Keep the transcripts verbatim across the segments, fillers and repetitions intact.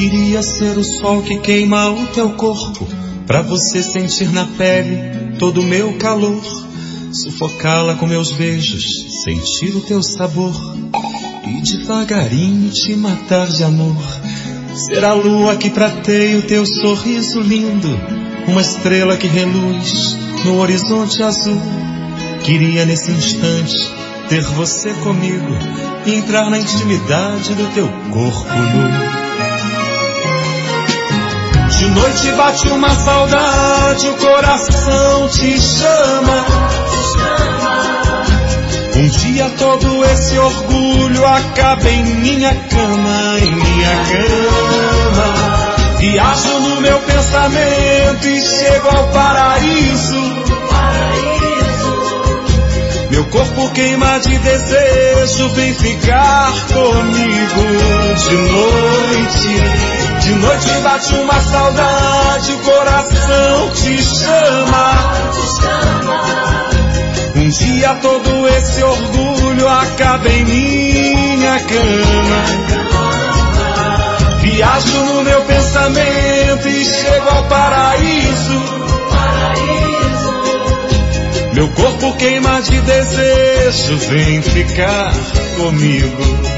queria ser o sol que queima o teu corpo, pra você sentir na pele todo o meu calor, sufocá-la com meus beijos, sentir o teu sabor e devagarinho te matar de amor. Ser a lua que prateia o teu sorriso lindo, uma estrela que reluz no horizonte azul. Queria nesse instante ter você comigo e entrar na intimidade do teu corpo nu. De noite bate uma saudade, o coração te chama. Um dia todo esse orgulho acaba em minha cama, em minha cama. Viajo no meu pensamento e chego ao paraíso. Meu corpo queima de desejo, vem ficar comigo de noite. De noite bate uma saudade, o coração te chama. Um dia todo esse orgulho acaba em minha cama. Viajo no meu pensamento e chego ao paraíso. Meu corpo queima de desejo, vem ficar comigo.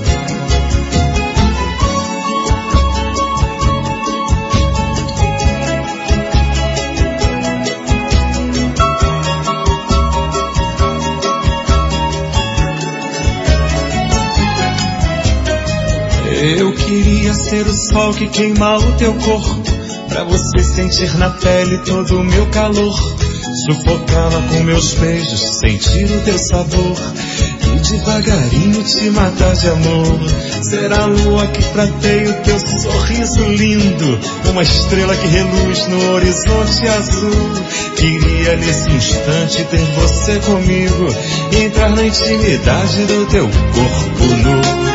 Eu queria ser o sol que queima o teu corpo, pra você sentir na pele todo o meu calor, sufocá-la com meus beijos, sentir o teu sabor e devagarinho te matar de amor. Ser a lua que prateia o teu sorriso lindo, uma estrela que reluz no horizonte azul. Queria nesse instante ter você comigo e entrar na intimidade do teu corpo nu.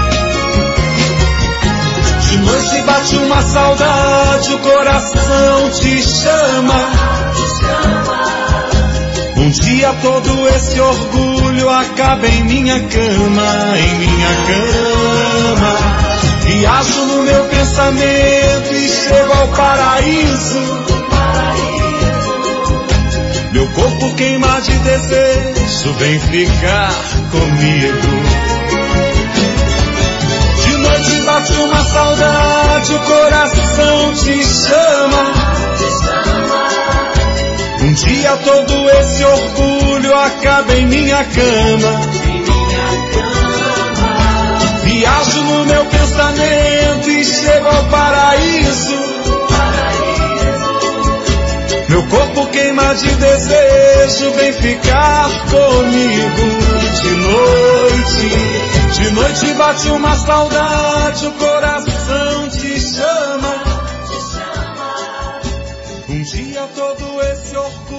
De noite bate uma saudade, o coração te chama. Um dia todo esse orgulho acaba em minha cama, em minha cama. Viajo no meu pensamento e chego ao paraíso. Meu corpo queima de desejo, vem ficar comigo. De noite bate uma saudade, o coração te chama. Um dia todo esse orgulho acaba em minha cama. Viajo no meu pensamento e chego ao paraíso. Meu corpo queima de desejo, vem ficar comigo de noite. De noite bate uma saudade, o coração te chama. Um dia todo esse orgulho